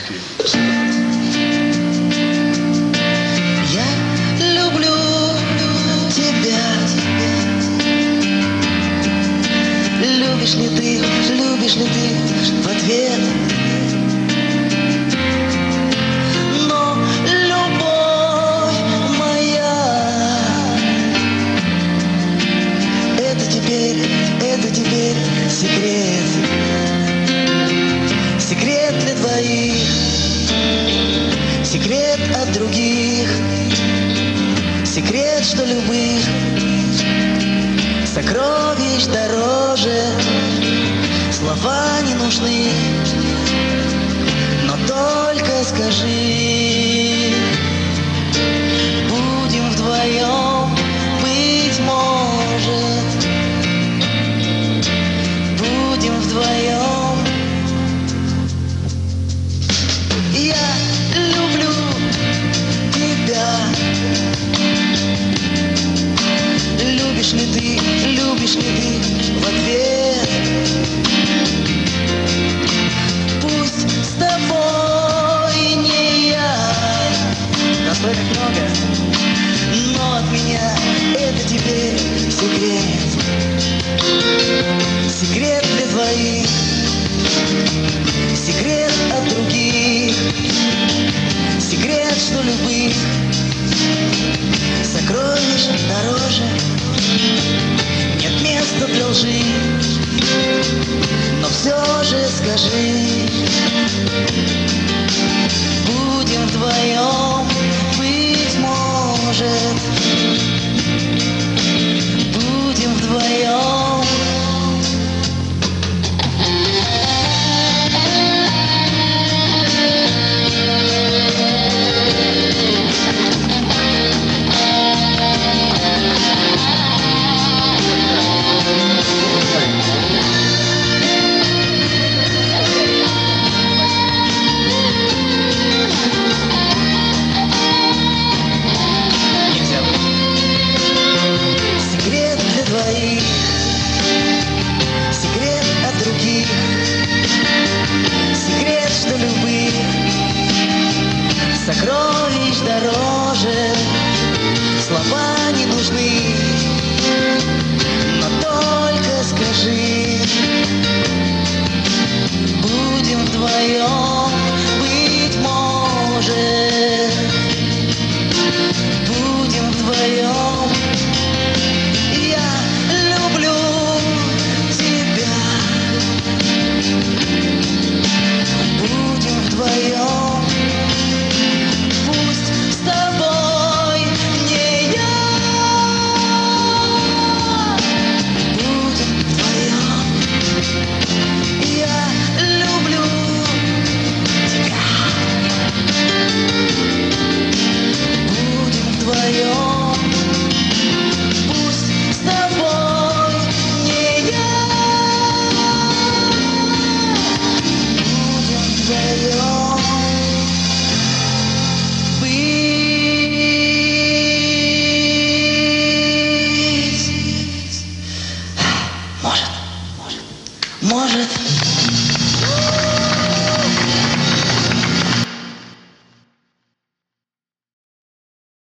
Я люблю тебя. Любишь ли ты в ответ? Но любовь моя, это теперь секрет. Секрет для двоих, секрет от других, секрет, что любых сокровищ дороже. Слова не нужны, но только скажи. Будем вдвоем, быть может. Будем вдвоем. Я люблю тебя. Любишь ли ты в ответ? Пусть с тобой не я, настолько много, но от меня это теперь секрет. Секрет для двоих, секрет от других, секрет, что любых сокровищ дороже. Нет места для лжи, но все же скажи.